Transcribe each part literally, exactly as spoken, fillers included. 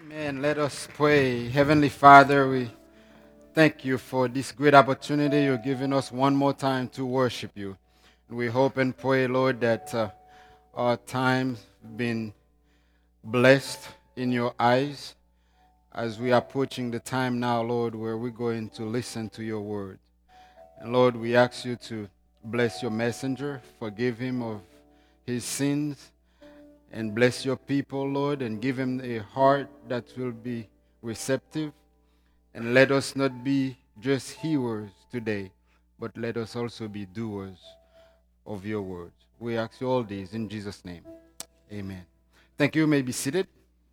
Amen. Let us pray. Heavenly Father, we thank you for this great opportunity you're giving us one more time to worship you. We hope and pray, Lord, that uh, our time's been blessed in your eyes as we are approaching the time now, Lord, where we're going to listen to your word. And Lord, we ask you to bless your messenger, forgive him of his sins, and bless your people, Lord, and give him a heart that will be receptive. And let us not be just hearers today, but let us also be doers of your words. We ask you all these in Jesus' name. Amen. Thank you. You may be seated.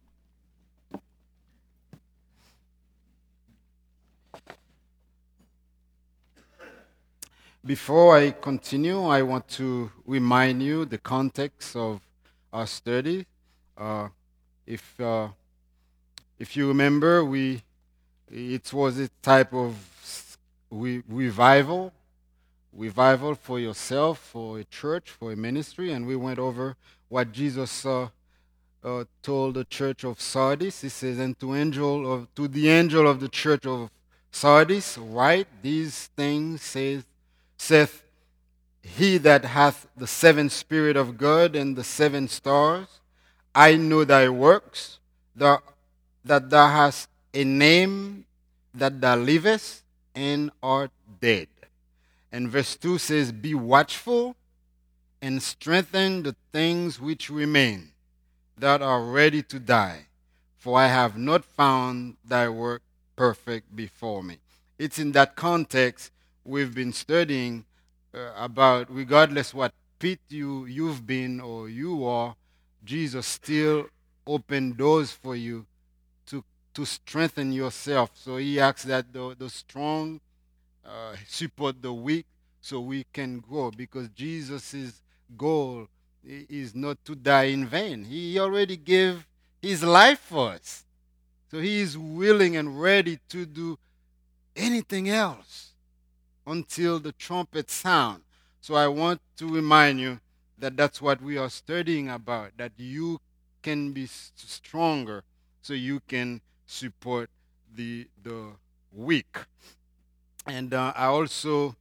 Before I continue, I want to remind you the context of our study. Uh, if uh, if you remember, we it was a type of re- revival, revival for yourself, for a church, for a ministry, and we went over what Jesus uh, uh, told the church of Sardis. He says, "And to angel of to the angel of the church of Sardis, write these things says saith he that hath the seven spirit of God and the seven stars. I know thy works, thou, that thou hast a name, that thou livest and art dead." And verse two says, "Be watchful and strengthen the things which remain, that are ready to die, for I have not found thy work perfect before me." It's in that context we've been studying uh, about, regardless what pit you, you've been or you are, Jesus still opened doors for you to, to strengthen yourself. So he asks that the, the strong uh, support the weak so we can grow, because Jesus' goal is not to die in vain. He already gave his life for us. So he is willing and ready to do anything else until the trumpet sound. So I want to remind you that that's what we are studying about, that you can be stronger so you can support the the weak. And uh, I also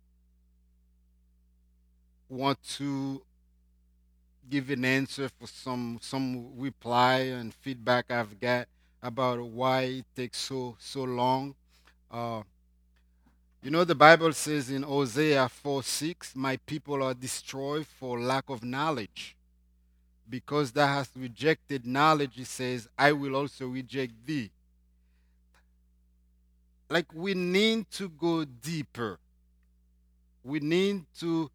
want to give an answer for some some reply and feedback I've got about why it takes so so long. Uh, you know, the Bible says in Hosea four six, "My people are destroyed for lack of knowledge. Because thou hast rejected knowledge," it says, "I will also reject thee." Like, we need to go deeper. We need to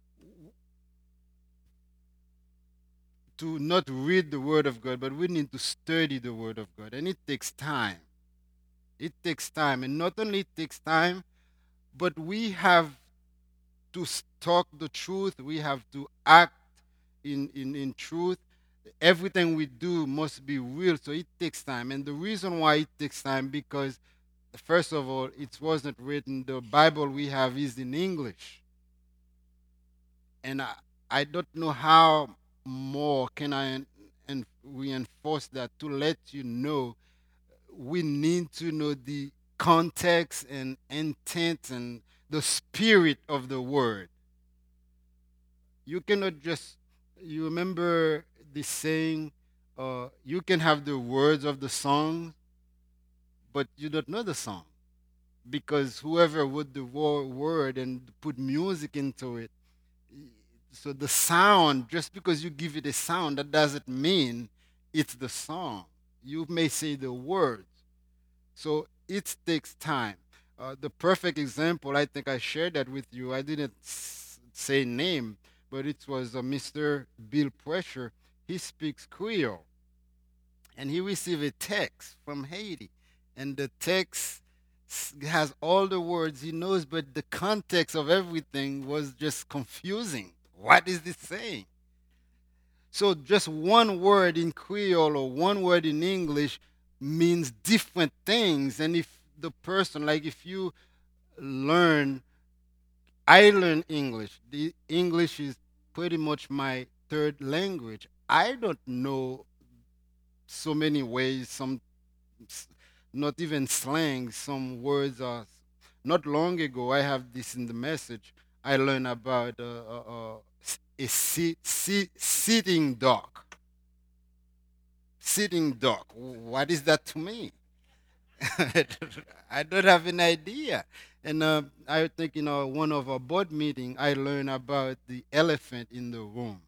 to not read the Word of God, but we need to study the Word of God. And it takes time. It takes time. And not only it takes time, but we have to talk the truth. We have to act in, in, in truth. Everything we do must be real. So it takes time. And the reason why it takes time, because first of all, it wasn't written. The Bible we have is in English. And I, I don't know how more can I en- en- reinforce that to let you know we need to know the context and intent and the spirit of the word. You cannot just, you remember the saying, uh, you can have the words of the song, but you don't know the song. Because whoever would the wo- word and put music into it, so the sound, just because you give it a sound, that doesn't mean it's the song. You may say the words. So it takes time. Uh, the perfect example, I think I shared that with you. I didn't s- say name, but it was uh, mister Bill Pressure. He speaks Creole, and he received a text from Haiti, and the text s- has all the words he knows, but the context of everything was just confusing. What is this saying? So just one word in Creole or one word in English means different things. And if the person, like if you learn, I learn English. The English is pretty much my third language. I don't know so many ways, some s- not even slang. Some words are. Not long ago, I have this in the message. I learned about uh, uh, uh, s- a sit, sit, sitting duck. Sitting duck. What is that to me? I don't have an idea. And uh, I think, you know, one of our board meeting, I learned about the elephant in the room.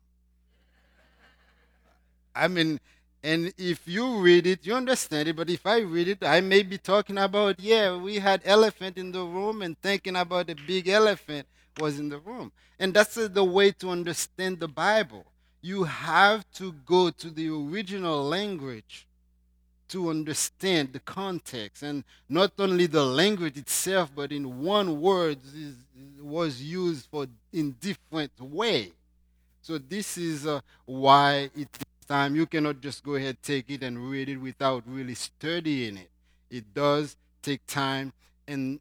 I mean, and if you read it, you understand it. But if I read it, I may be talking about, yeah, we had elephant in the room and thinking about the big elephant was in the room. And that's uh, the way to understand the Bible. You have to go to the original language to understand the context, and not only the language itself, but in one word is, was used for in different way. So this is uh, why it takes time. You cannot just go ahead, take it and read it without really studying it. It does take time, and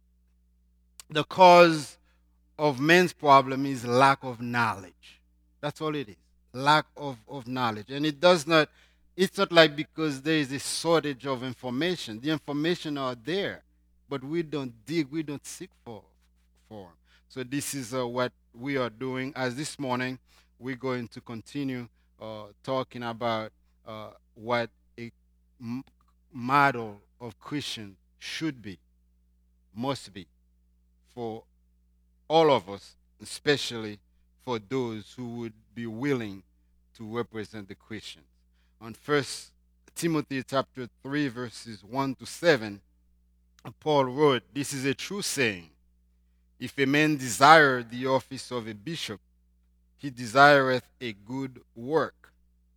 the cause of man's problem is lack of knowledge. That's all it is. Lack of, of knowledge. And it does not, it's not like because there is a shortage of information. The information are there, but we don't dig, we don't seek for for 'em. So this is uh, what we are doing. As this morning, we're going to continue uh, talking about uh, what a m- model of Christian should be, must be for all of us, especially for those who would be willing to represent the Christians. On First Timothy chapter three, verses one to seven, Paul wrote, "This is a true saying. If a man desire the office of a bishop, he desireth a good work.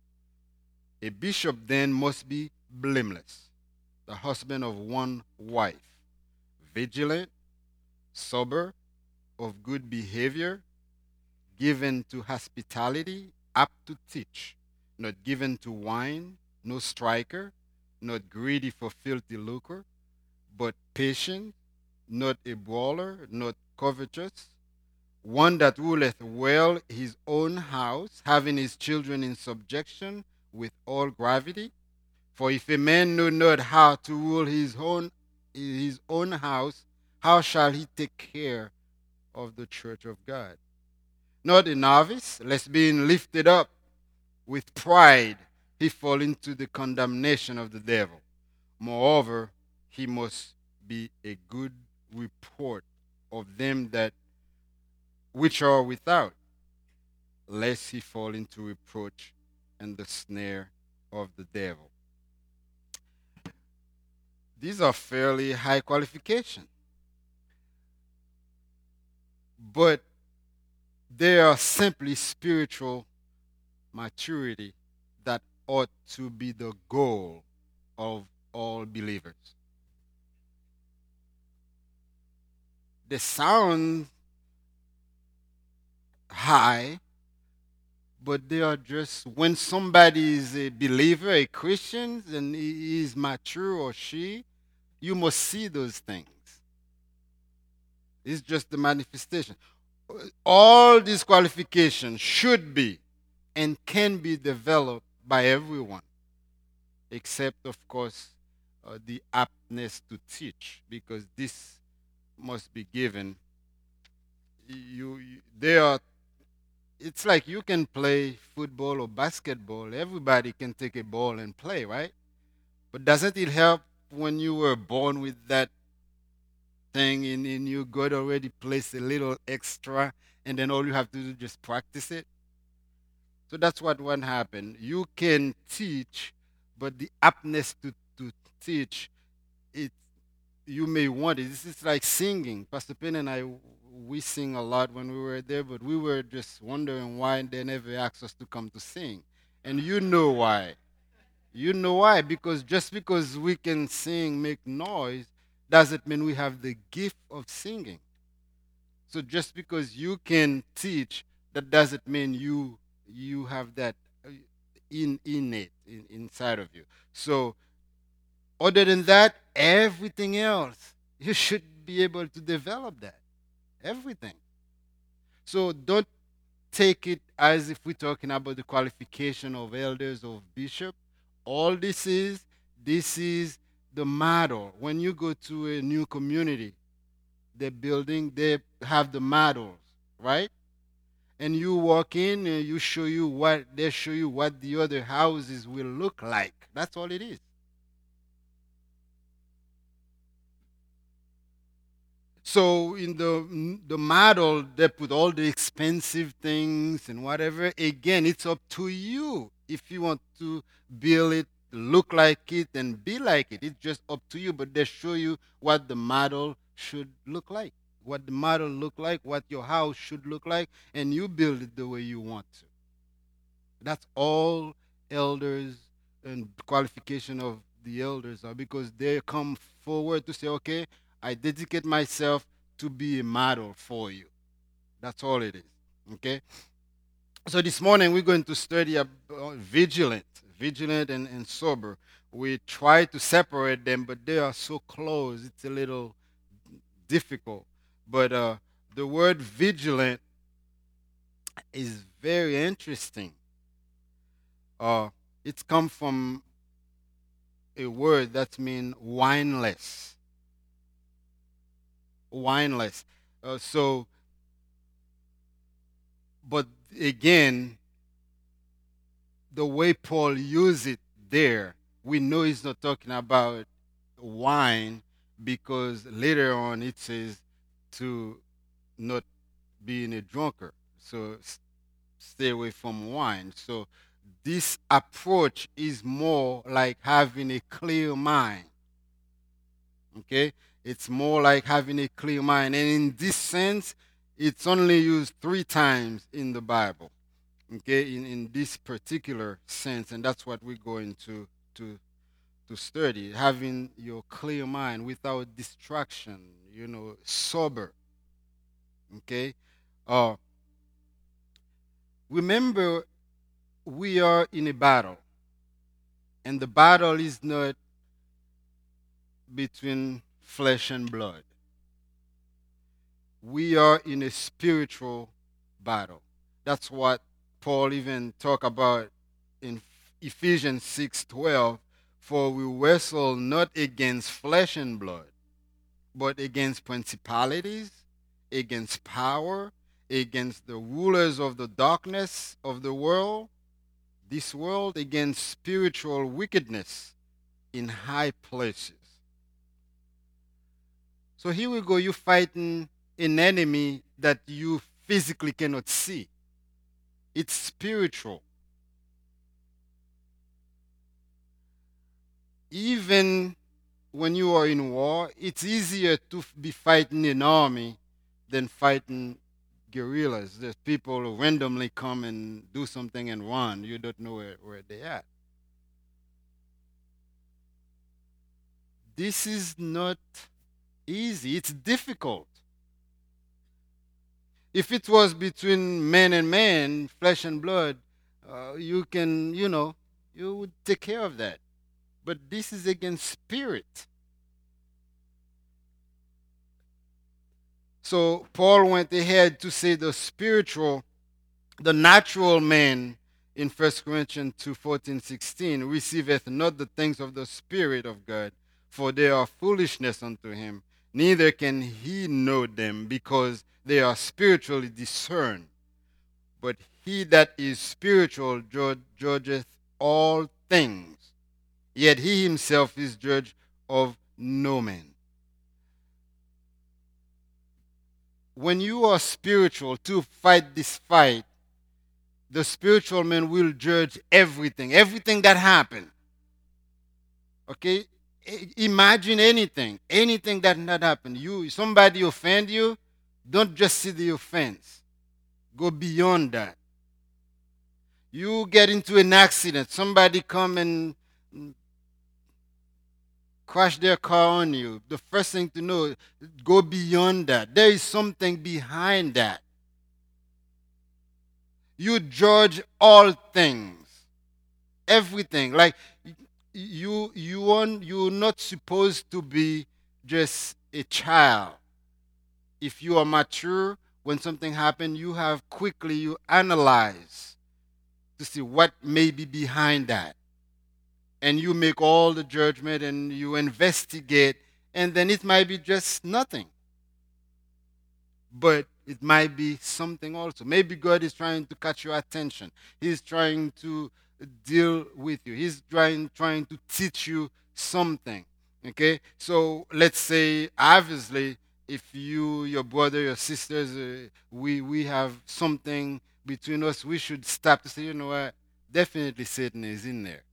A bishop then must be blameless, the husband of one wife, vigilant, sober, of good behavior, given to hospitality, apt to teach, not given to wine, no striker, not greedy for filthy lucre, but patient, not a brawler, not covetous, one that ruleth well his own house, having his children in subjection with all gravity. For if a man know not how to rule his own his own house, how shall he take care of the church of God? Not a novice, lest being lifted up with pride, he fall into the condemnation of the devil. Moreover, he must be a good report of them that which are without, lest he fall into reproach and the snare of the devil. These are fairly high qualifications, but they are simply spiritual maturity that ought to be the goal of all believers. They sound high, but they are just when somebody is a believer, a Christian, and he is mature or she, you must see those things. It's just the manifestation. All these qualifications should be and can be developed by everyone, except, of course, uh, the aptness to teach, because this must be given. You, you, they are. It's like you can play football or basketball. Everybody can take a ball and play, right? But doesn't it help when you were born with that thing in, in you? God already placed a little extra, and then all you have to do is just practice it. So that's what what happened. You can teach, but the aptness to, to teach, it you may want it. This is like singing. Pastor Penn and I, we sing a lot when we were there, but we were just wondering why they never asked us to come to sing. And you know why. You know why? Because just because we can sing, make noise, doesn't mean we have the gift of singing. So just because you can teach, that doesn't mean you you have that uh, in innate in, inside of you. So other than that, everything else you should be able to develop that. Everything. So don't take it as if we're talking about the qualification of elders or bishop. All this is, This is the model. When you go to a new community, the building, they have the models, right? And you walk in and you show you what they show you what the other houses will look like. That's all it is. So in the the model, they put all the expensive things and whatever. Again, it's up to you if you want to build it, look like it, and be like it. It's just up to you. But they show you what the model should look like, what the model look like, what your house should look like, and you build it the way you want to. That's all elders and qualification of the elders are, because they come forward to say, okay, I dedicate myself to be a model for you. That's all it is. Okay. So this morning we're going to study about vigilant, vigilant and, and sober. We try to separate them, but they are so close. It's a little difficult. But uh, the word vigilant is very interesting. Uh, it's come from a word that means wineless. Wineless. Uh, so, but again, the way Paul used it there, we know he's not talking about wine, because later on it says to not being a drunkard. So s- stay away from wine. So this approach is more like having a clear mind. Okay? It's more like having a clear mind. And in this sense, it's only used three times in the Bible. Okay, in, in this particular sense, and that's what we're going to to to study. Having your clear mind without distraction, you know, sober. Okay? Uh remember, we are in a battle, and the battle is not between flesh and blood. We are in a spiritual battle. That's what Paul even talk about in Ephesians six twelve. For we wrestle not against flesh and blood, but against principalities, against power, against the rulers of the darkness of the world, this world, against spiritual wickedness in high places. So here we go, you fighting an enemy that you physically cannot see. It's spiritual. Even when you are in war, it's easier to be fighting an army than fighting guerrillas. There's people who randomly come and do something and run. You don't know where, where they're at. This is not easy. It's difficult. If it was between man and man, flesh and blood, uh, you can, you know, you would take care of that. But this is against spirit. So Paul went ahead to say the spiritual, the natural man in First Corinthians two fourteen sixteen receiveth not the things of the Spirit of God, for they are foolishness unto him, neither can he know them, because they are spiritually discerned. But he that is spiritual judge, judgeth all things, yet he himself is judge of no man. When you are spiritual to fight this fight, the spiritual man will judge everything, everything that happened. Okay? I- Imagine anything, anything that not happened. You somebody offend you, don't just see the offense. Go beyond that. You get into an accident, somebody come and mm, crash their car on you. The first thing to know, go beyond that. There is something behind that. You judge all things, everything. Like you, you are you're not supposed to be just a child. If you are mature, when something happens, you have quickly you analyze to see what may be behind that, and you make all the judgment and you investigate, and then it might be just nothing. But it might be something also. Maybe God is trying to catch your attention. He's trying to deal with you. He's trying trying to teach you something. Okay? So let's say obviously if you, your brother, your sisters, uh, we we have something between us, we should stop to say, you know what? Definitely Satan is in there.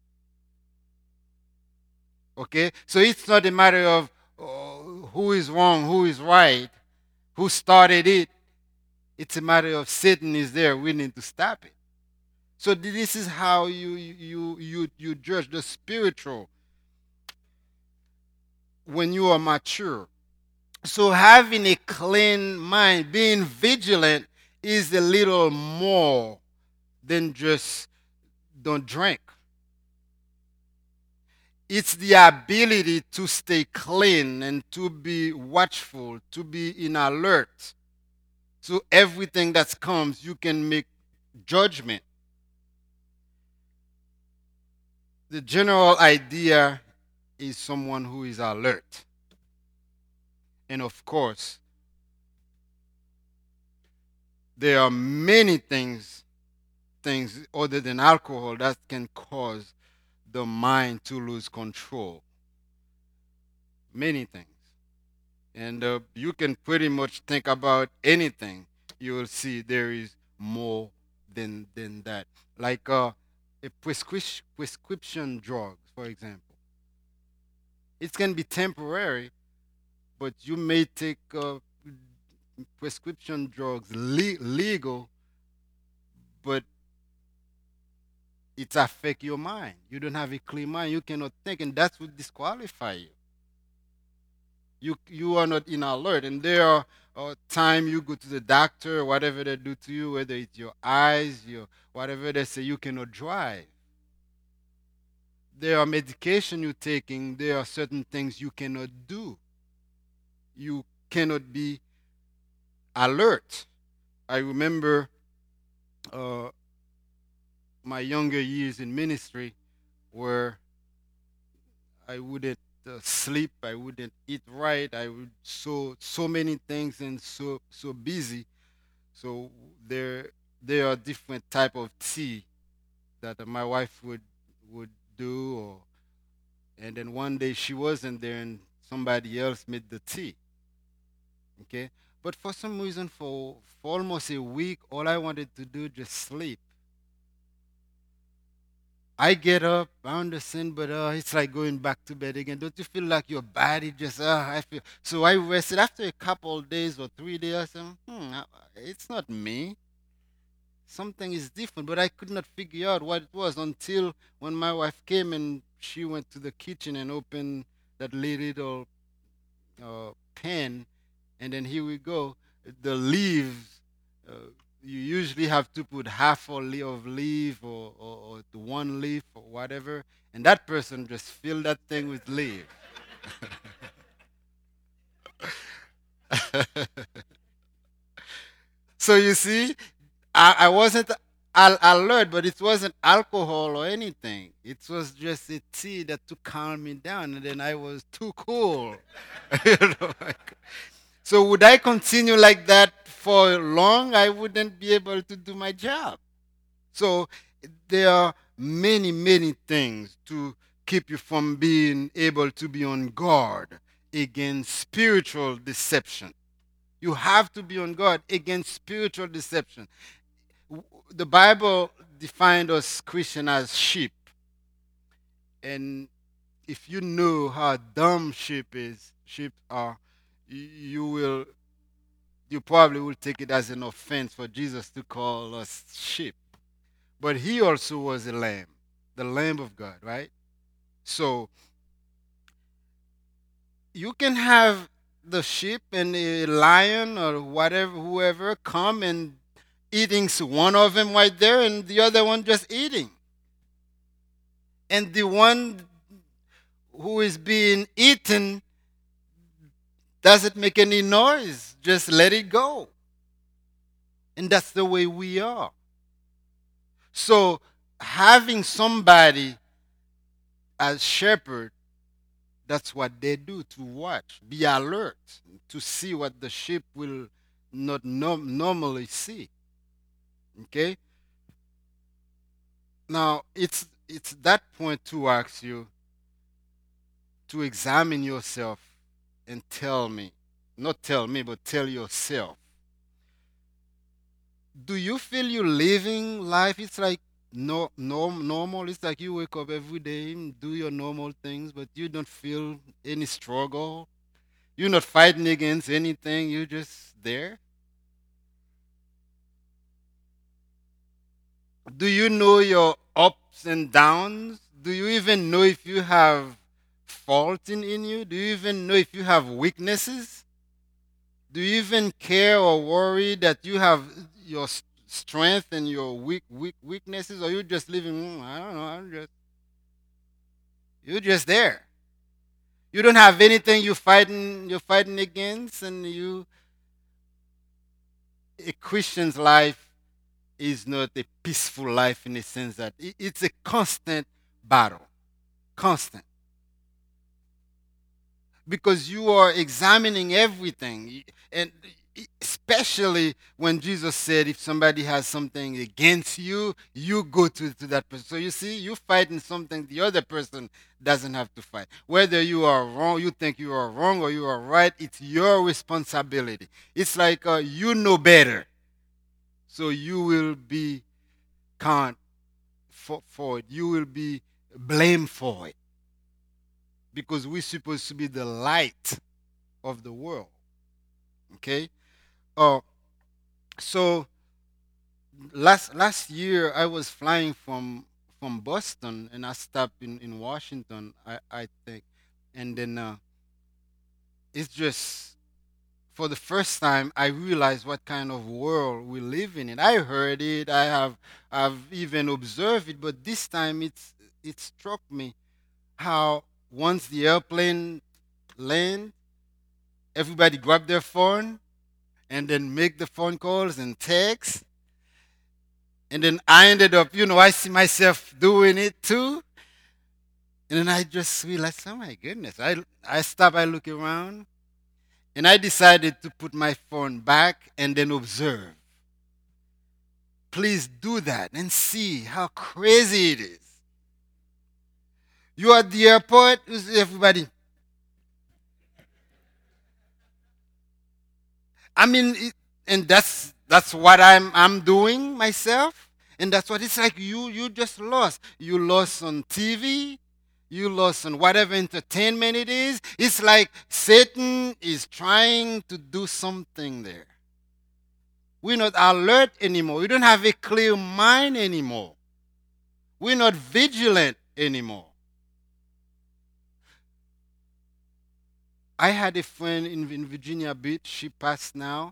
Okay? So it's not a matter of uh, who is wrong, who is right, who started it. It's a matter of Satan is there. We need to stop it. So this is how you you you you judge the spiritual when you are mature. So having a clean mind, being vigilant, is a little more than just don't drink. It's the ability to stay clean and to be watchful, to be in alert. So everything that comes, you can make judgment. The general idea is someone who is alert. And of course, there are many things things other than alcohol that can cause the mind to lose control. Many things. And uh, you can pretty much think about anything. You will see there is more than than that. Like uh, a prescription prescription drugs, for example. It can be temporary, but you may take uh, prescription drugs le- legal, but it affect your mind. You don't have a clear mind. You cannot think, and that would disqualify you. You you are not in alert, and there are uh, time you go to the doctor, whatever they do to you, whether it's your eyes, your whatever they say, you cannot drive. There are medication you're taking. There are certain things you cannot do. You cannot be alert. I remember uh, my younger years in ministry where I wouldn't uh, sleep, I wouldn't eat right, I would so so many things and so so busy. So there there are different type of tea that uh, my wife would would do, or and then one day she wasn't there and somebody else made the tea. Okay, but for some reason, for for almost a week, all I wanted to do just sleep. I get up, I understand, but uh, it's like going back to bed again. Don't you feel like your body just, uh, I feel. So I rested after a couple of days or three days. I said, hmm, uh, it's not me. Something is different, but I could not figure out what it was until when my wife came and she went to the kitchen and opened that little uh, pan, and then here we go. The leaves, uh, you usually have to put half a leaf of leaf, or, or, or the one leaf or whatever, and that person just filled that thing with leaf. So you see, I, I wasn't al- alert, but it wasn't alcohol or anything. It was just a tea that to calm me down, and then I was too cool. You know, like- so would I continue like that for long? I wouldn't be able to do my job. So there are many, many things to keep you from being able to be on guard against spiritual deception. You have to be on guard against spiritual deception. The Bible defined us Christian as sheep. And if you know how dumb sheep is, sheep are, you will you probably will take it as an offense for Jesus to call us sheep. But he also was a lamb, the lamb of God, right? So you can have the sheep and a lion or whatever, whoever come and eating one of them right there and the other one just eating. And the one who is being eaten doesn't make any noise. Just let it go. And that's the way we are. So having somebody as shepherd, that's what they do, to watch, be alert, to see what the sheep will not norm- normally see. Okay? Now, it's it's that point to ask you to examine yourself and tell me, not tell me, but tell yourself, do you feel you living life? It's like no, norm, normal. It's like you wake up every day and do your normal things, but you don't feel any struggle. You're not fighting against anything. You're just there. Do you know your ups and downs? Do you even know if you have fault in, in you? Do you even know if you have weaknesses? Do you even care or worry that you have your s- strength and your weak, weak weaknesses, or you just living? "Mm, I don't know. I'm just you're just there. You don't have anything you fighting. You're fighting against, and you a Christian's life is not a peaceful life in the sense that it- it's a constant battle, constant, because you are examining everything, and especially when Jesus said, if somebody has something against you, you go to, to that person. So you see, you fighting something the other person doesn't have to fight. Whether you are wrong, you think you are wrong or you are right, it's your responsibility. It's like uh, you know better, so you will be count for, for it. You will be blamed for it, because we're supposed to be the light of the world. Okay. Uh, so last last year I was flying from from Boston, and I stopped in in Washington. I I think, and then uh, it's just for the first time I realized what kind of world we live in. And I heard it. I have I've even observed it, but this time it's it struck me how once the airplane land, everybody grab their phone and then make the phone calls and text. And then I ended up, you know, I see myself doing it too. And then I just realized, oh my goodness. I, I stop, I look around, and I decided to put my phone back and then observe. Please do that and see how crazy it is. You are at the airport, you see everybody. I mean, it, and that's that's what I'm I'm doing myself, and that's what it's like. You you just lost. You lost on T V. You lost on whatever entertainment it is. It's like Satan is trying to do something there. We're not alert anymore. We don't have a clear mind anymore. We're not vigilant anymore. I had a friend in, in Virginia Beach. She passed now,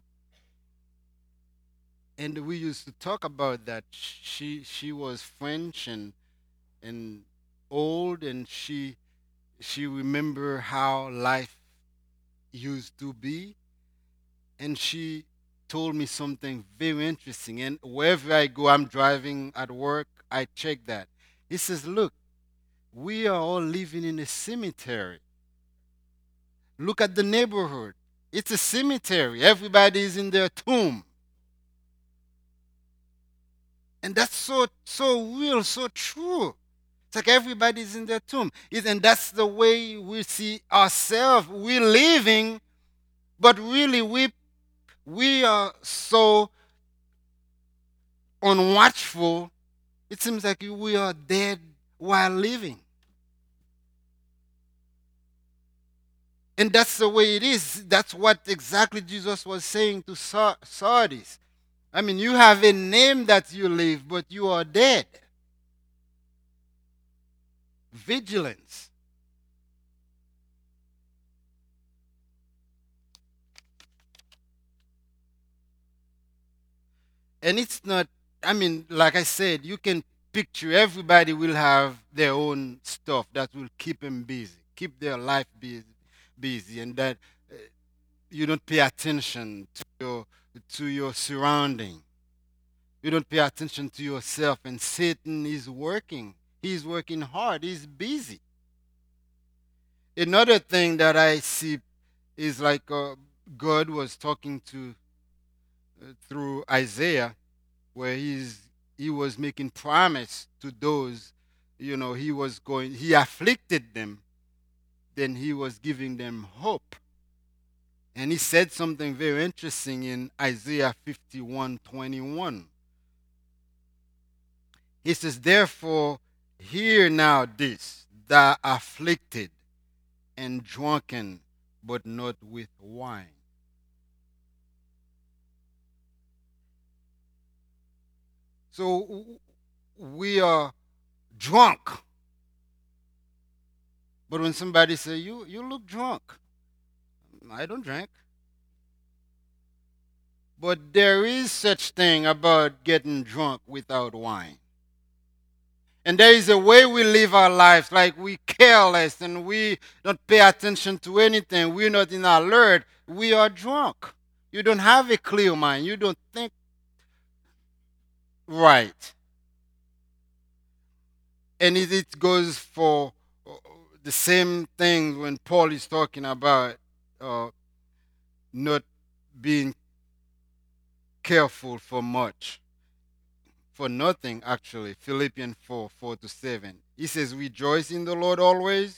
and we used to talk about that. She she was French and and old, and she she remember how life used to be, and she told me something very interesting. And wherever I go, I'm driving at work, I check that. He says, "Look, we are all living in a cemetery. Look at the neighborhood. It's a cemetery. Everybody is in their tomb." And that's so so real, so true. It's like everybody's in their tomb. It- And that's the way we see ourselves. We're living, but really we we are so unwatchful. It seems like we are dead while living. And that's the way it is. That's what exactly Jesus was saying to Sa- Sardis. I mean, you have a name that you live, but you are dead. Vigilance. And it's not, I mean, like I said, you can picture everybody will have their own stuff that will keep them busy, keep their life busy, busy and that uh, you don't pay attention to your, to your surrounding. You don't pay attention to yourself, and Satan is working. He's working hard. He's busy. Another thing that I see is like uh, God was talking to uh, through Isaiah, where he's he was making promise to those, you know, he was going, he afflicted them, then he was giving them hope. And he said something very interesting in Isaiah fifty-one twenty-one. He says, therefore, hear now this, thou afflicted and drunken, but not with wine. So we are drunk. But when somebody say, you, you look drunk, I don't drink. But there is such thing about getting drunk without wine. And there is a way we live our lives, like we careless and we don't pay attention to anything. We're not in alert. We are drunk. You don't have a clear mind. You don't think right. And it, it goes for uh, the same thing when Paul is talking about uh, not being careful for much, for nothing actually. Philippians four four to seven. He says, rejoice in the Lord always.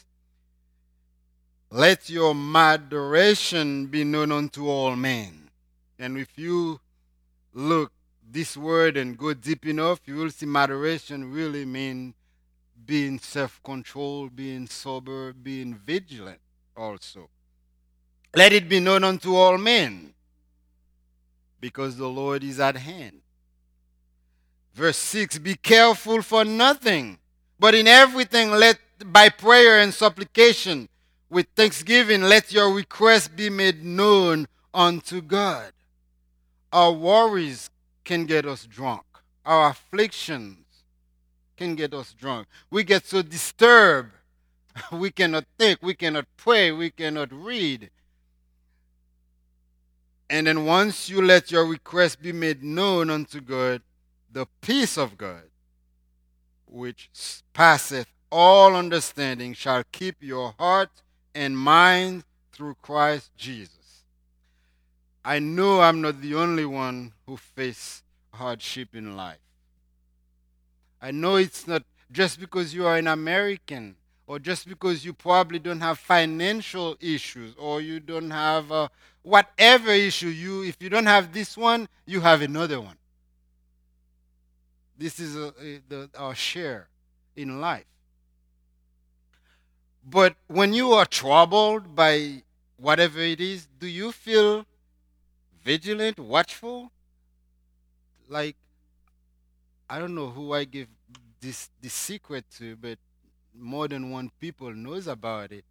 Let your moderation be known unto all men. And if you look this word and go deep enough, you will see moderation really mean being self-controlled, being sober, being vigilant also. Let it be known unto all men, because the Lord is at hand. Verse six, be careful for nothing, but in everything let by prayer and supplication with thanksgiving let your requests be made known unto God. Our worries can get us drunk. Our afflictions can get us drunk. We get so disturbed. We cannot think. We cannot pray. We cannot read. And then once you let your request be made known unto God, the peace of God, which passeth all understanding, shall keep your heart and mind through Christ Jesus. I know I'm not the only one who face hardship in life. I know it's not just because you are an American or just because you probably don't have financial issues or you don't have uh, whatever issue you if you don't have this one, you have another one. This is a, a, the, our share in life. But when you are troubled by whatever it is, do you feel vigilant, watchful? Like, I don't know who I give this this secret to, but more than one people knows about it.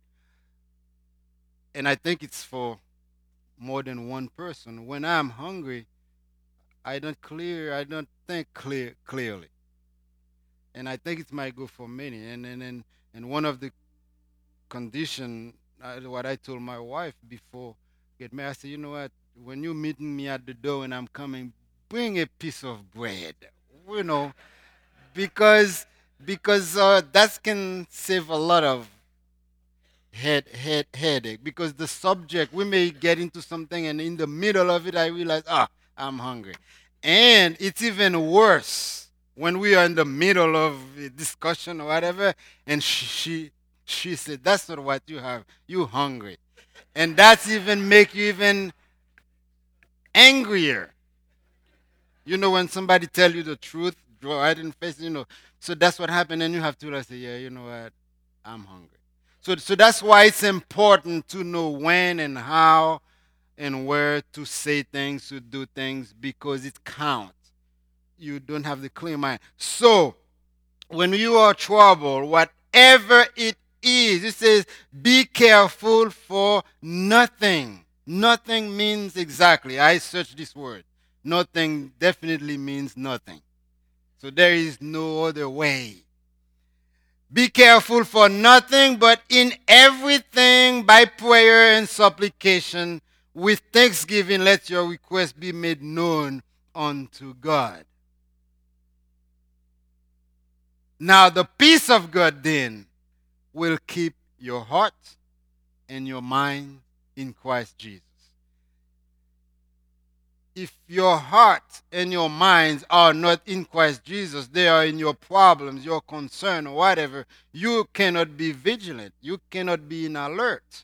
And I think it's for more than one person. When I'm hungry, I don't clear, I don't think clear clearly. And I think it might go for many. And and and, and one of the condition, uh, what I told my wife before get married, I said, you know what? When you meeting me at the door and I'm coming, bring a piece of bread. You know, because because uh, that can save a lot of head head headache. Because the subject we may get into something and in the middle of it I realize ah I'm hungry, and it's even worse when we are in the middle of a discussion or whatever, and she she, she said that's not what you have, you hungry, and that's even make you even angrier. You know, when somebody tell you the truth, draw right in the face, you know. So that's what happened, and you have to like say, yeah, you know what, I'm hungry. So, so that's why it's important to know when and how and where to say things, to do things, because it counts. You don't have the clear mind. So, when you are troubled, whatever it is, it says, be careful for nothing. Nothing means exactly. I searched this word. Nothing definitely means nothing. So there is no other way. Be careful for nothing, but in everything by prayer and supplication with thanksgiving let your requests be made known unto God. Now the peace of God then will keep your heart and your mind in Christ Jesus. If your heart and your minds are not in Christ Jesus, they are in your problems, your concern, or whatever, you cannot be vigilant. You cannot be in alert.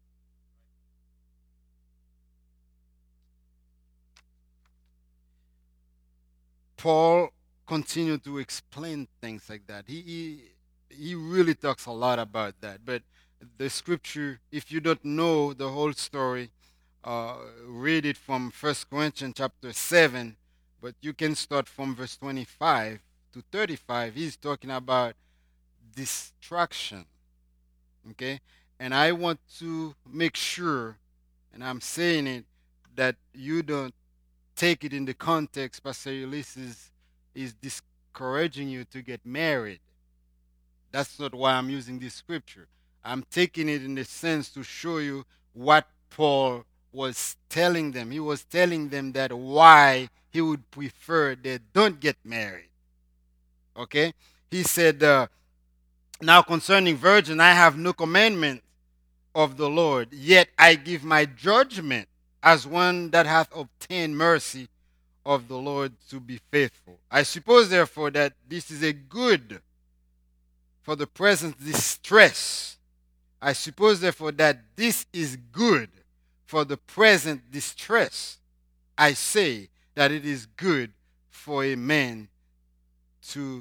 Paul continued to explain things like that. He, he he really talks a lot about that. But the scripture, if you don't know the whole story, uh, read it from First Corinthians chapter seven. But you can start from verse twenty-five to thirty-five. He's talking about distraction. Okay, and I want to make sure, and I'm saying it, that you don't take it in the context Pastor Ulysses is discouraging you to get married. That's not why I'm using this scripture. I'm taking it in the sense to show you what Paul was telling them. He was telling them that why he would prefer they don't get married. Okay? He said, uh, now concerning virgin, I have no commandment of the Lord, yet I give my judgment as one that hath obtained mercy of the Lord to be faithful. I suppose, therefore, that this is a good for the present distress. I suppose, therefore, that this is good for the present distress. I say that it is good for a man to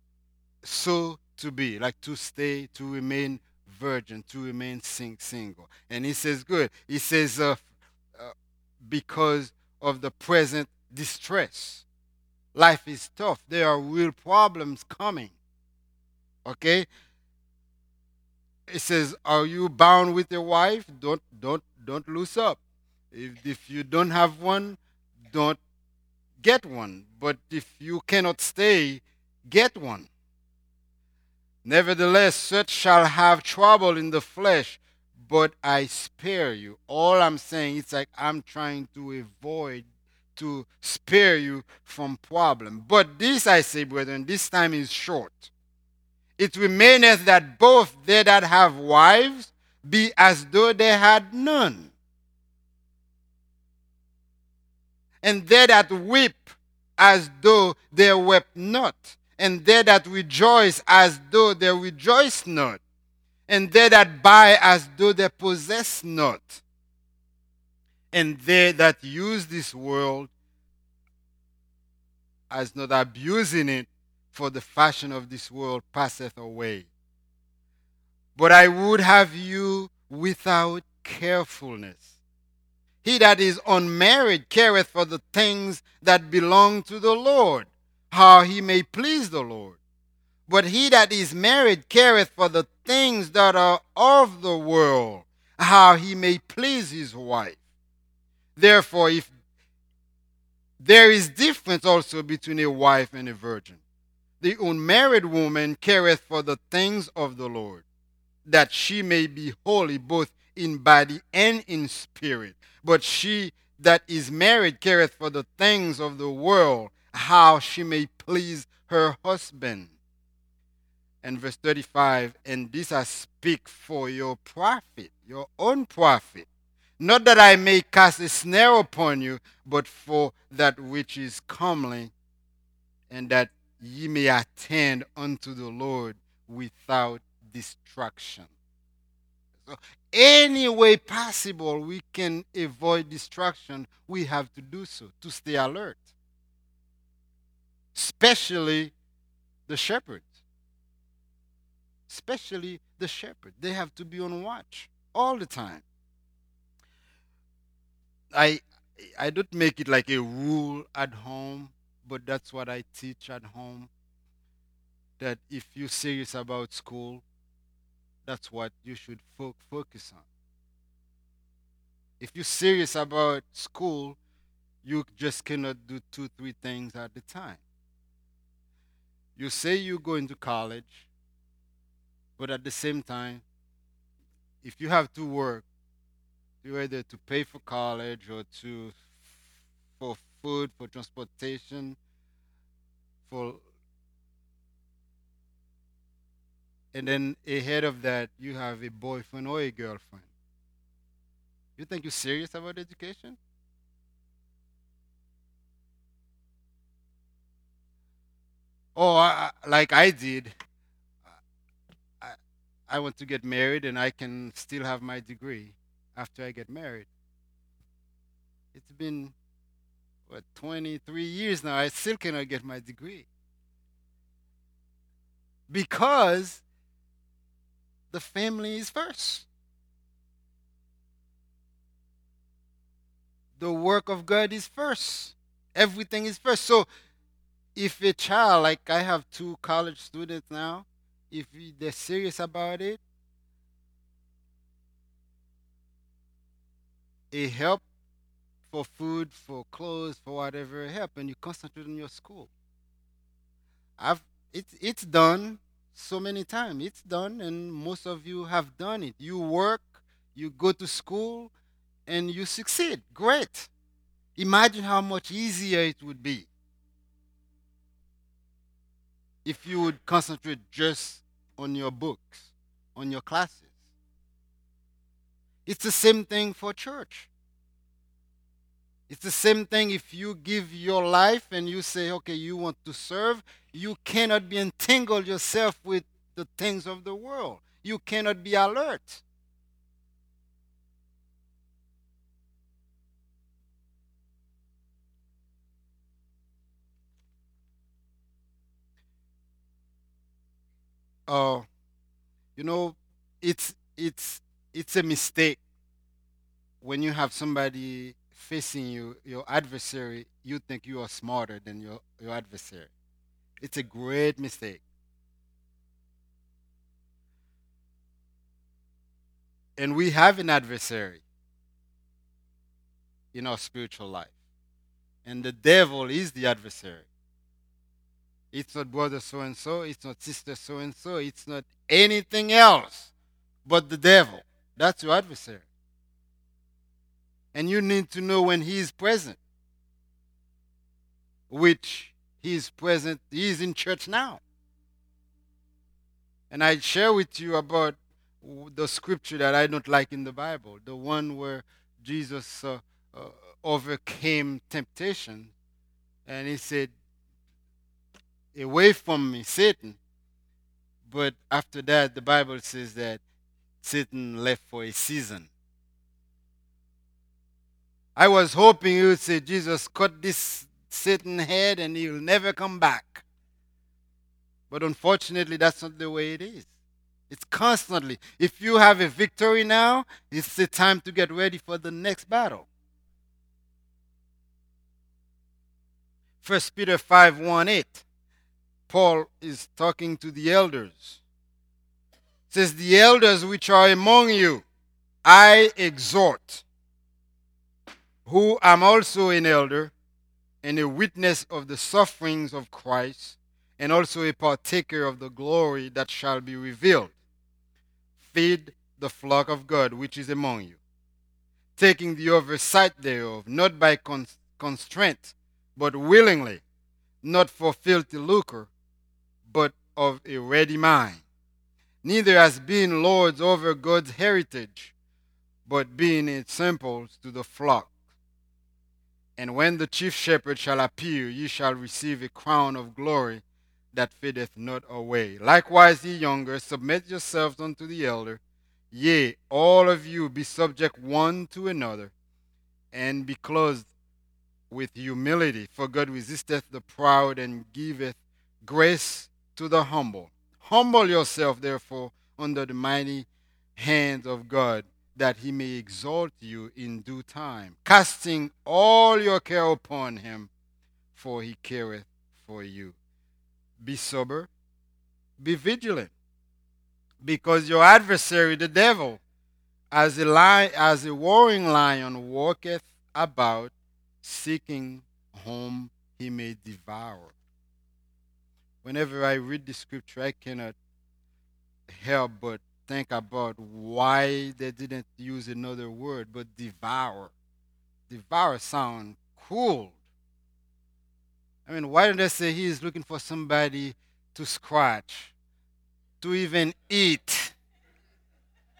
so to be, like to stay, to remain virgin, to remain sing- single. And he says, good. He says, uh, uh, because of the present distress. Life is tough. There are real problems coming. Okay? It says, are you bound with your wife? Don't don't don't loose up. If if you don't have one, don't get one. But if you cannot stay, get one. Nevertheless, such shall have trouble in the flesh, but I spare you. All I'm saying, it's like I'm trying to avoid, to spare you from problem. But this I say, brethren, this time is short. It remaineth that both they that have wives be as though they had none, and they that weep as though they wept not, and they that rejoice as though they rejoice not, and they that buy as though they possess not, and they that use this world as not abusing it, for the fashion of this world passeth away. But I would have you without carefulness. He that is unmarried careth for the things that belong to the Lord, how he may please the Lord. But he that is married careth for the things that are of the world, how he may please his wife. Therefore, if there is difference also between a wife and a virgin, the unmarried woman careth for the things of the Lord, that she may be holy both in body and in spirit. But she that is married careth for the things of the world, how she may please her husband. And verse thirty-five, and this I speak for your profit, your own profit. Not that I may cast a snare upon you, but for that which is comely, and that ye may attend unto the Lord without distraction. So, any way possible we can avoid distraction, we have to do so to stay alert, especially the shepherds. Especially the shepherd. They have to be on watch all the time. I I don't make it like a rule at home, but that's what I teach at home. That if you're serious about school, that's what you should fo- focus on. If you're serious about school, you just cannot do two, three things at a time. You say you're going to college, but at the same time, if you have to work, you either to pay for college or to for food, for transportation, for and then ahead of that you have a boyfriend or a girlfriend. You think you're serious about education? Oh, I, I- like I did. I, I want to get married and I can still have my degree after I get married. It's been, what, twenty-three years now. I still cannot get my degree because the family is first. The work of God is first. Everything is first. So if a child, like I have two college students now, if they're serious about it, a help for food, for clothes, for whatever help, and you concentrate on your school. I've it's it's done so many times. It's done, and most of you have done it. You work, you go to school, and you succeed. Great. Imagine how much easier it would be if you would concentrate just on your books, on your classes. It's the same thing for church. It's the same thing if you give your life and you say, okay, you want to serve, you cannot be entangled yourself with the things of the world. You cannot be alert. Uh, you know, it's it's it's a mistake when you have somebody facing you, your adversary, you think you are smarter than your, your adversary. It's a great mistake. And we have an adversary in our spiritual life. And the devil is the adversary. It's not brother so and so, it's not sister so and so, it's not anything else but the devil. That's your adversary. And you need to know when he is present, which he is present, he is in church now. And I share with you about the scripture that I don't like in the Bible, the one where Jesus uh, uh, overcame temptation and he said, away from me, Satan. But after that, the Bible says that Satan left for a season. I was hoping you would say, Jesus cut this Satan head and he'll never come back. But unfortunately, that's not the way it is. It's constantly. If you have a victory now, it's the time to get ready for the next battle. First Peter five one eight. Paul is talking to the elders. It says, the elders which are among you, I exhort, who am also an elder and a witness of the sufferings of Christ, and also a partaker of the glory that shall be revealed. Feed the flock of God which is among you, taking the oversight thereof, not by con- constraint, but willingly, not for filthy lucre, but of a ready mind, neither as being lords over God's heritage, but being examples to the flock. And when the chief shepherd shall appear, ye shall receive a crown of glory that fadeth not away. Likewise, ye younger, submit yourselves unto the elder. Yea, all of you be subject one to another, and be clothed with humility. For God resisteth the proud, and giveth grace to the humble. Humble yourself, therefore, under the mighty hand of God, that he may exalt you in due time, casting all your care upon him, for he careth for you. Be sober, be vigilant, because your adversary, the devil, as a lion, as a roaring lion, walketh about, seeking whom he may devour. Whenever I read the scripture, I cannot help but think about why they didn't use another word but devour. Devour sound cool. I mean, why don't they say he is looking for somebody to scratch, to even eat?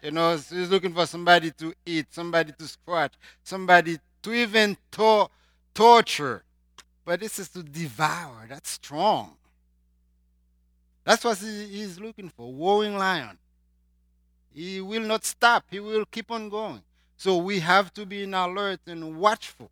You know, he's looking for somebody to eat, somebody to scratch, somebody to even to- torture. But this is to devour. That's strong. That's what he- he's looking for. Roaring lion. He will not stop. He will keep on going. So we have to be in alert and watchful.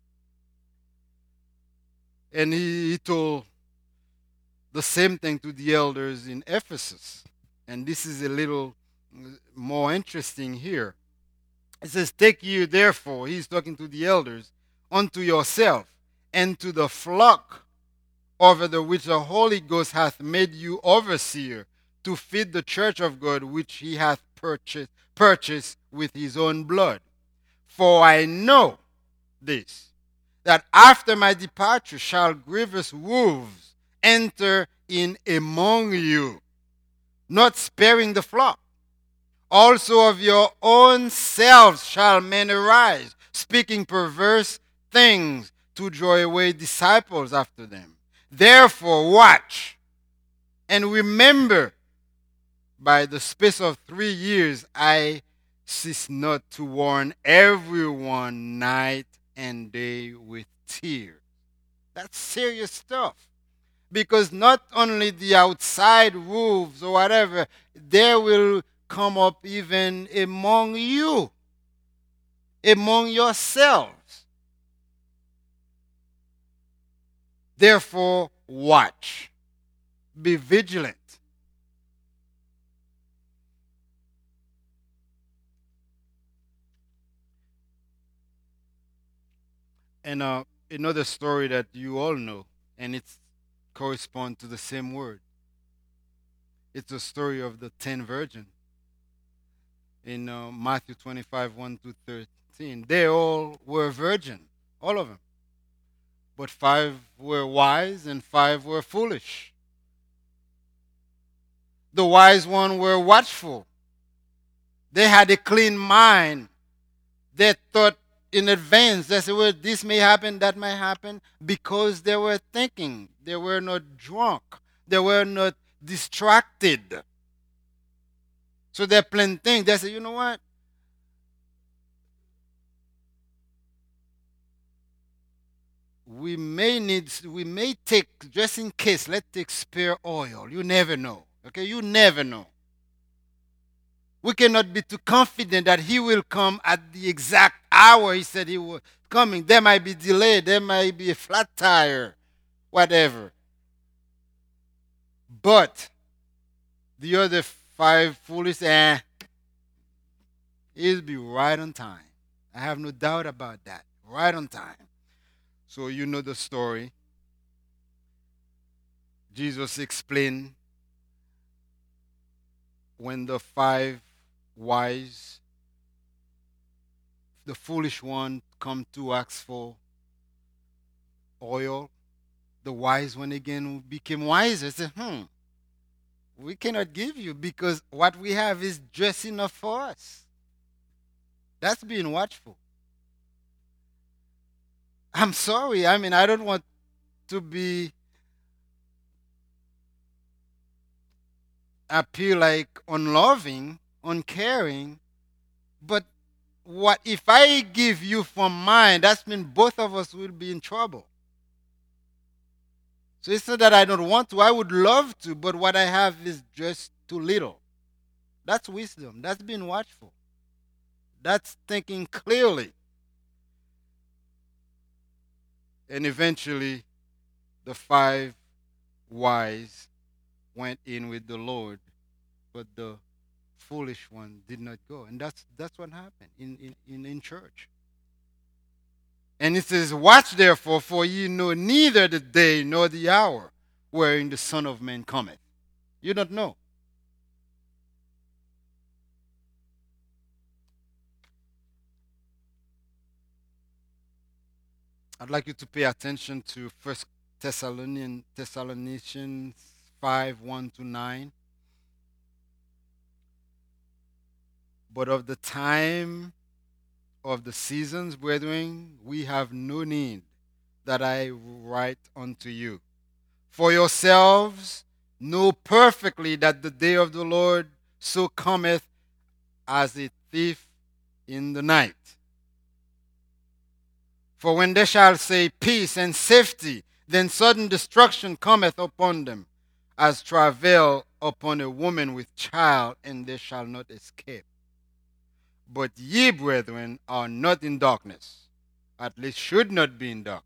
And he, he told the same thing to the elders in Ephesus. And this is a little more interesting here. It says, take you therefore, he's talking to the elders, unto yourself and to the flock over the which the Holy Ghost hath made you overseer, to feed the church of God which he hath purchased, purchased with his own blood. For I know this, that after my departure shall grievous wolves enter in among you, not sparing the flock. Also of your own selves shall men arise, speaking perverse things to draw away disciples after them. Therefore watch and remember, by the space of three years I cease not to warn everyone night and day with tears. That's serious stuff. Because not only the outside wolves or whatever, they will come up even among you, among yourselves. Therefore, watch. Be vigilant. And uh, another story that you all know, and it corresponds to the same word. It's the story of the ten virgins in uh, Matthew twenty-five, one to thirteen. They all were virgin, all of them. But five were wise and five were foolish. The wise one were watchful. They had a clean mind. They thought in advance. They said, well, this may happen, that may happen, because they were thinking. They were not drunk. They were not distracted. So they planned things. They said, you know what? We may need, we may take, just in case, let's take spare oil. You never know. Okay, you never know. We cannot be too confident that he will come at the exact hour he said he was coming. There might be delay. There might be a flat tire, whatever. But the other five foolish, eh, he'll be right on time. I have no doubt about that. Right on time. So you know the story. Jesus explained when the five wise, the foolish one come to ask for oil, the wise one again became wiser. Said, hmm, we cannot give you because what we have is just enough for us. That's being watchful. I'm sorry. I mean, I don't want to be appear like unloving, uncaring, but what if I give you from mine? That means both of us will be in trouble. So it's not that I don't want to. I would love to, but what I have is just too little. That's wisdom. That's being watchful. That's thinking clearly. And eventually, the five wise went in with the Lord, but the foolish one did not go. And that's that's what happened in, in, in, in church. And it says, watch therefore, for ye know neither the day nor the hour wherein the Son of Man cometh. You don't know. I'd like you to pay attention to First Thessalonians Thessalonians five, one to nine. But of the time of the seasons, brethren, we have no need that I write unto you. For yourselves know perfectly that the day of the Lord so cometh as a thief in the night. For when they shall say peace and safety, then sudden destruction cometh upon them, as travail upon a woman with child, and they shall not escape. But ye, brethren, are not in darkness, at least should not be in darkness,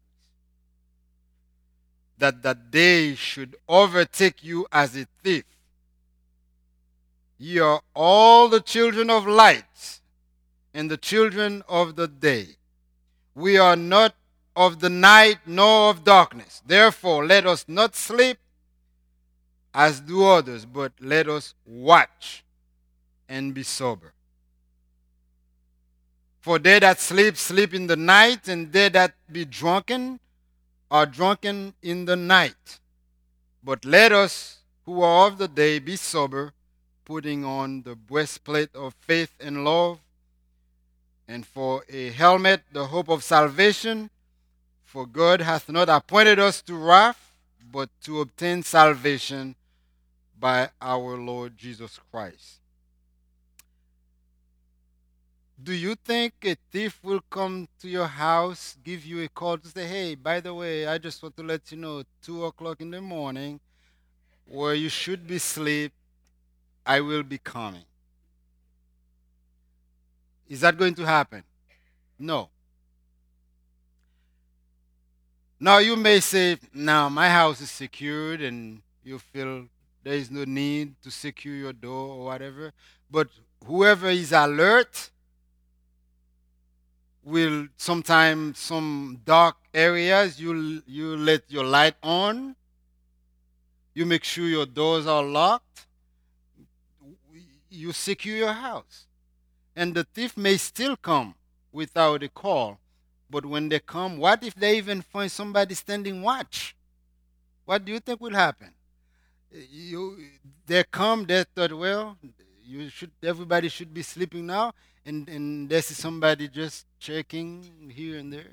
that that day should overtake you as a thief. Ye are all the children of light and the children of the day. We are not of the night nor of darkness. Therefore, let us not sleep as do others, but let us watch and be sober. For they that sleep, sleep in the night, and they that be drunken are drunken in the night. But let us, who are of the day, be sober, putting on the breastplate of faith and love, and for a helmet the hope of salvation. For God hath not appointed us to wrath, but to obtain salvation by our Lord Jesus Christ. Do you think a thief will come to your house, give you a call to say, hey, by the way, I just want to let you know, two o'clock in the morning, where you should be asleep, I will be coming? Is that going to happen? No. Now you may say, now my house is secured and you feel there is no need to secure your door or whatever. But whoever is alert will sometimes some dark areas you you let your light on. You make sure your doors are locked. You secure your house. And the thief may still come without a call. But when they come, what if they even find somebody standing watch? What do you think will happen? You, they come, they thought, well, you should, everybody should be sleeping now, and, and they see somebody just checking here and there.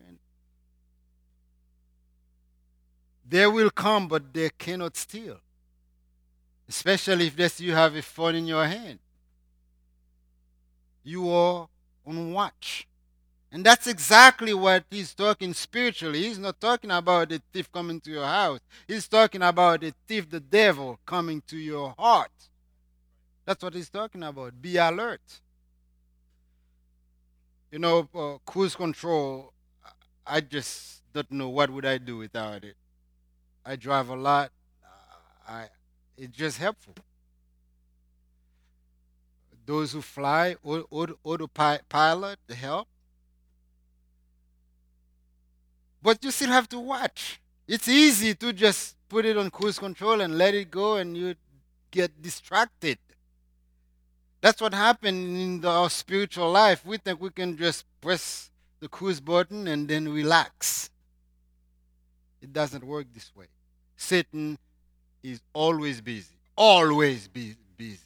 They will come, but they cannot steal. Especially if they see you have a phone in your hand. You are on watch. And that's exactly what he's talking spiritually. He's not talking about the thief coming to your house. He's talking about the thief, the devil, coming to your heart. That's what he's talking about. Be alert. You know, uh, cruise control, I just don't know what would I do without it. I drive a lot. Uh, I, it's just helpful. Those who fly, auto, autopilot, the help. But you still have to watch. It's easy to just put it on cruise control and let it go and you get distracted. That's what happened in the, our spiritual life. We think we can just press the cruise button and then relax. It doesn't work this way. Satan is always busy. Always be busy.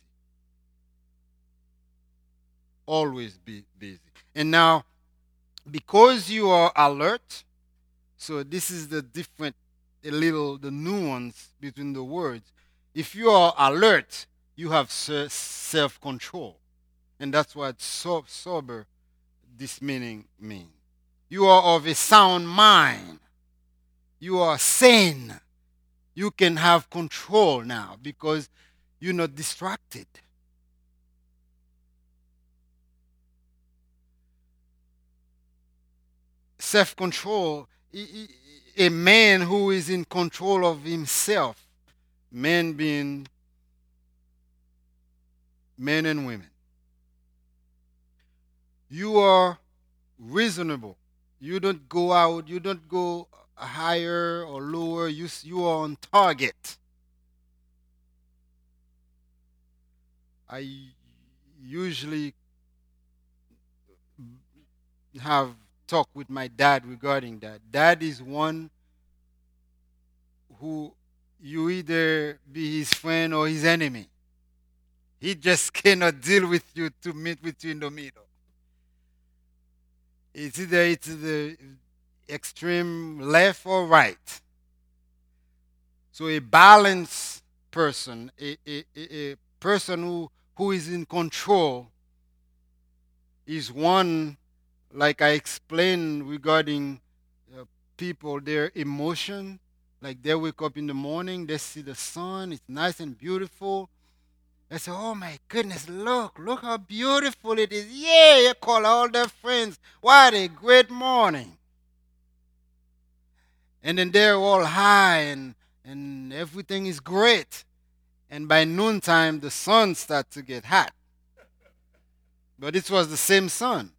Always be busy. And now, because you are alert, so this is the different, a little, the nuance between the words. If you are alert, you have self-control. And that's what so, sober, this meaning means. You are of a sound mind. You are sane. You can have control now because you're not distracted. Self-control, a man who is in control of himself, men being men and women. You are reasonable. You don't go out, you don't go higher or lower, you, you are on target. I usually have talked with my dad regarding that. Dad is one who you either be his friend or his enemy. He just cannot deal with you to meet with you in the middle. It's either it's the extreme left or right. So a balanced person, a, a, a, a person who, who is in control, is one, like I explained regarding uh, people, their emotion. Like they wake up in the morning, they see the sun, it's nice and beautiful. They say, "Oh my goodness, look, look how beautiful it is." Yeah, you call all their friends. What a great morning. And then they're all high and, and everything is great. And by noontime, the sun starts to get hot. But it was the same sun.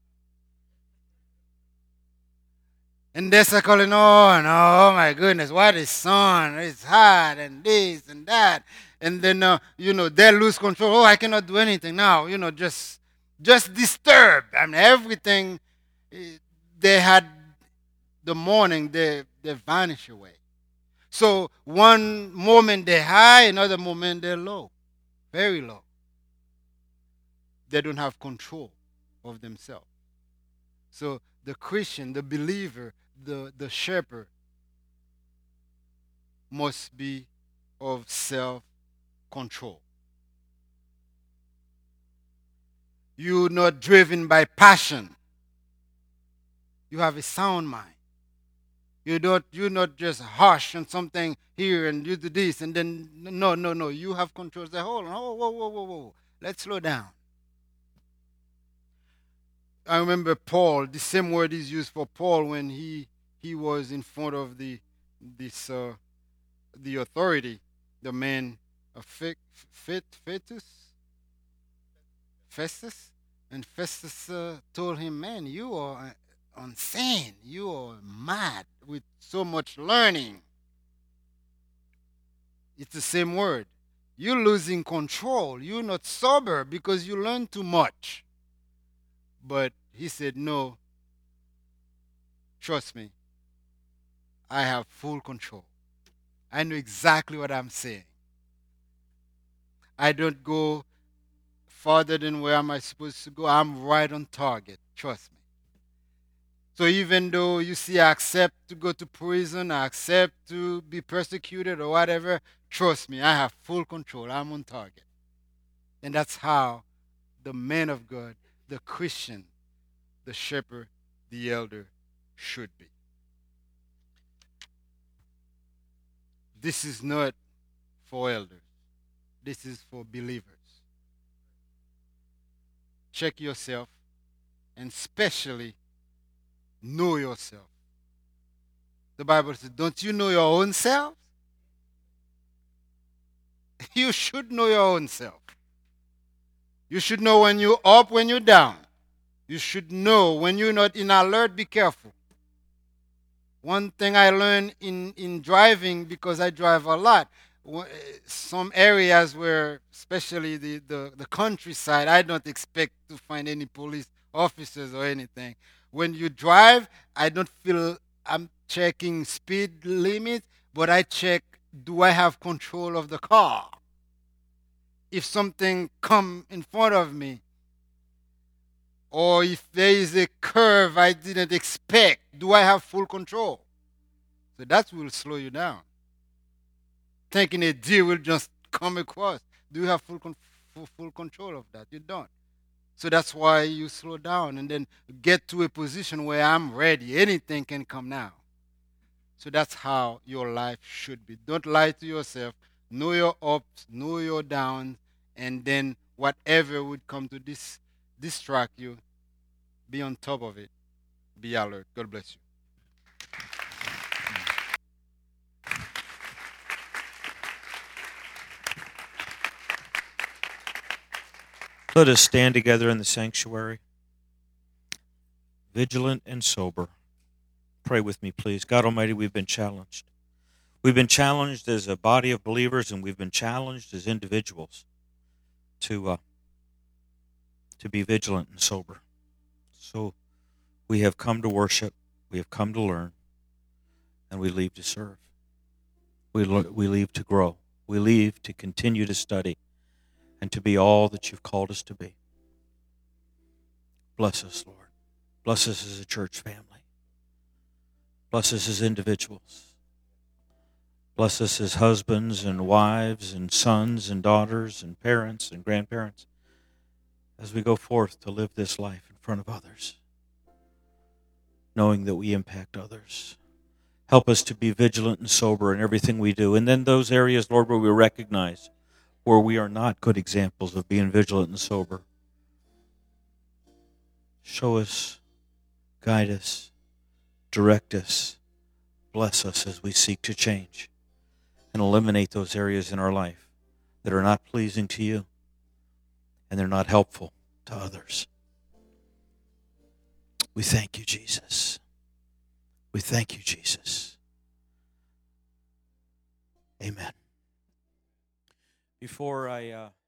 And they're start calling, "Oh no, oh my goodness, what is sun? It's hot and this and that." And then, uh, you know, they lose control. "Oh, I cannot do anything now. You know, just, just disturbed." I mean, everything eh, they had the morning, they, they vanish away. So one moment they're high, another moment they're low, very low. They don't have control of themselves. So the Christian, the believer, the, the shepherd must be of self control. You're not driven by passion. You have a sound mind. You don't you're not just harsh on something here and you do this and then no, no, no. You have control. Say, hold on, oh, whoa, whoa, whoa, whoa. Let's slow down. I remember Paul, the same word is used for Paul when he he was in front of the this uh, the authority, the man of Fe- Fet, Fetus, Festus, and Festus uh, told him, "Man, you are uh, insane. You are mad with so much learning." It's the same word. You're losing control. You're not sober because you learn too much. But he said, "No, trust me. I have full control. I know exactly what I'm saying. I don't go farther than where am I supposed to go. I'm right on target. Trust me." So even though you see I accept to go to prison, I accept to be persecuted or whatever, trust me, I have full control. I'm on target. And that's how the man of God, the Christian, the shepherd, the elder should be. This is not for elders. This is for believers. Check yourself and especially know yourself. The Bible says, don't you know your own self? You should know your own self. You should know when you're up, when you're down. You should know when you're not in alert, be careful. One thing I learned in, in driving, because I drive a lot, some areas where, especially the, the, the countryside, I don't expect to find any police officers or anything. When you drive, I don't feel I'm checking speed limit, but I check, do I have control of the car? If something come in front of me, or if there is a curve I didn't expect, do I have full control? So that will slow you down. Thinking a deer will just come across. Do you have full, con- full, full control of that? You don't. So that's why you slow down and then get to a position where I'm ready. Anything can come now. So that's how your life should be. Don't lie to yourself. Know your ups, know your downs, and then whatever would come to dis- distract you, be on top of it. Be alert. God bless you. Let us stand together in the sanctuary, vigilant and sober. Pray with me, please. God Almighty, we've been challenged. We've been challenged as a body of believers, and we've been challenged as individuals to uh, to be vigilant and sober. So we have come to worship, we have come to learn, and we leave to serve. We le- we leave to grow. We leave to continue to study and to be all that you've called us to be. Bless us, Lord. Bless us as a church family. Bless us as individuals. Bless us as husbands and wives and sons and daughters and parents and grandparents as we go forth to live this life and front of others, knowing that we impact others. Help us to be vigilant and sober in everything we do. And then those areas, Lord, where we recognize where we are not good examples of being vigilant and sober, show us, guide us, direct us, bless us as we seek to change and eliminate those areas in our life that are not pleasing to you and they're not helpful to others. We thank you, Jesus. We thank you, Jesus. Amen. Before I... Uh